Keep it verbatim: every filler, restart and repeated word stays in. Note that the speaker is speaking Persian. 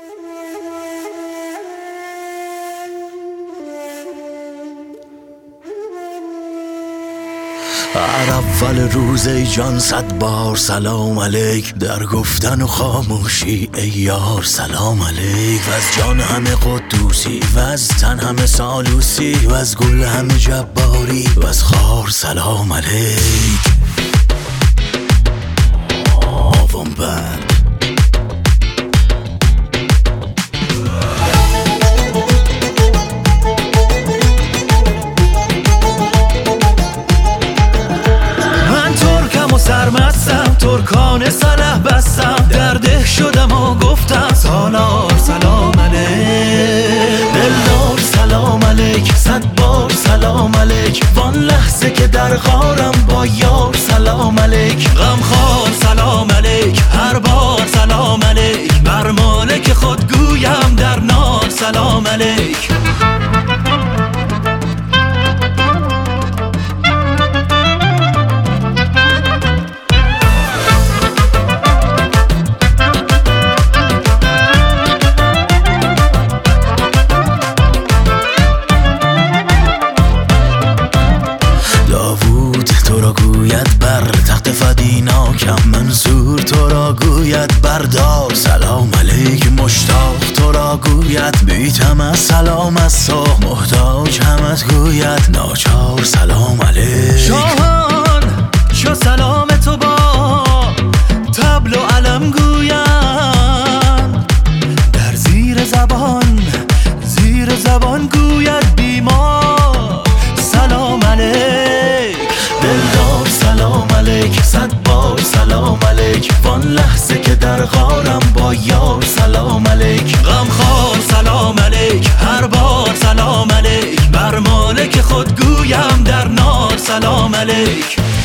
هر اول روز ای جان صد بار سلام علیک، در گفتن و خاموشی ای یار سلام علیک. و از جان همه قدوسی و از تن همه سالوسی و از گل همه جباری و از خار سلام علیک. آوام بند سرمستم، ترکان سلح بستم، در ده شدم و گفتم سالار سلام علیک. دلدار سلام علیک، صد بار سلام علیک، وان لحظه که در غارم با یار سلام علیک. غمخوار سلام علیک، هر بار سلام علیک، بر مالک خود گویم در نار سلام علیک. تو را گوید بر تخت فدیناکم، منصور تو را گوید بردار سلام علیک. مشتاق تو را گوید بیتم از سلام از صبح، محتاج همت گوید ناچار سلام علیک. شاهان چو سلام تو با طبل و علم گویم، در زیر زبان زیر زبان گوید بیمار سلام علیک. دلدار سلام علیک، صد بار سلام علیک، وان لحظه که در غارم با یار سلام علیک. غمخوار سلام علیک، هر بار سلام علیک، بر مالک خود گویم در نار سلام علیک.